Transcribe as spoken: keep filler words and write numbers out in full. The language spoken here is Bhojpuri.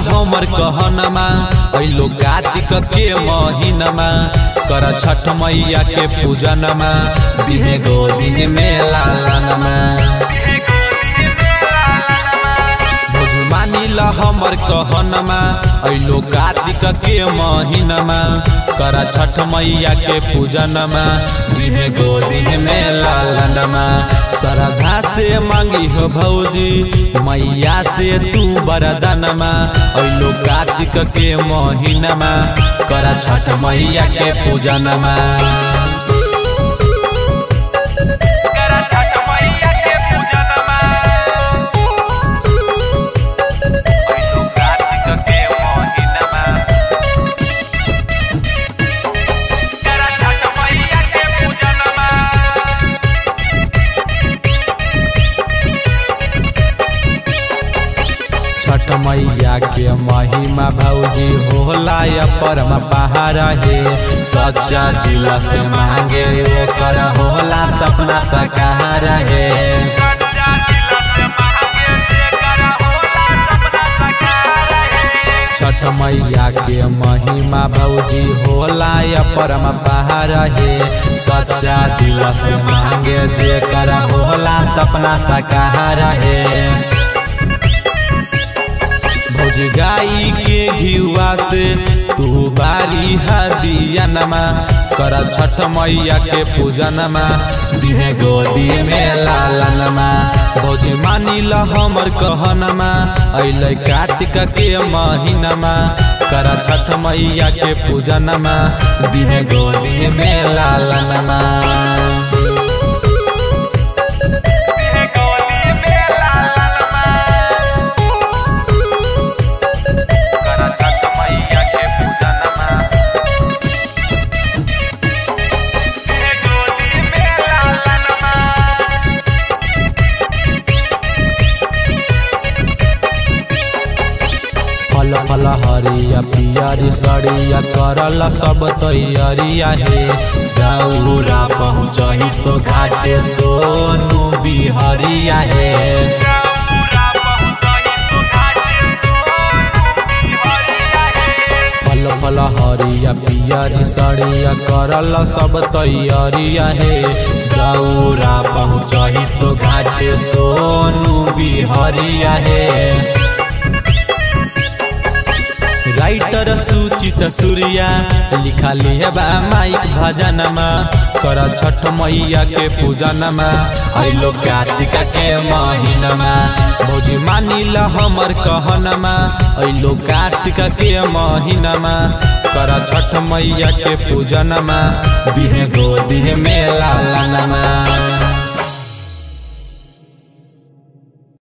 हमर कहनमा अइलो कार्तिक के महीनमा कर छठ मैया के पूजनमा दिहे गोदी में लालनमा मानिल हमर कहनमा अइलो कार्तिक के महीनमा कर छठ मैया के पूजनमा दिहे गोदी में लालनमा श्रद्धा से मांगी हो भौजी मैया से तू वरदानमा अइलो कार्तिक के महीनमा कर छठ मैया के पूजनमा छठ मैया के महिमा भौजी होला या परम पहाड़ है सच्चा दिल से मांगे ओकर होला सपना साकार है छठ मैया के महिमा भौजी होला या परम पहाड़ है सच्चा दिल से मांगे जेकर होला सपना साकार है भौज गाई के घिवा से तू बारी हदिया नमा कर छठ मैया के पूजनमा दिहे गोदी में लालनमा भौज मानिल हमर कहनमा अइले कार्तिक के महीनमा कर छठ मैया के पूजनमा दिहे गोदी में लालनमा फल फल हरिया पियरी सड़िया करल सब तैयारिया है दौरा पहुँचही तो घाटे सोनू बिहरिया है फल फल हरिया पियरी सड़िया करल सब तैयारिया है दौरा पहुँचही तो घाटे सोनू बिहरिया है राइटर सुचित सूर्या लिखा लिहबा माइक भजनमा कर छठ मैया के पूजनमा अइलो कार्तिक के महीनमा भौजी मानिल हमर कहनमा अइलो कार्तिक के महीनमा कर छठ मैया के पूजनमा दिहे गोदी में लालनमा।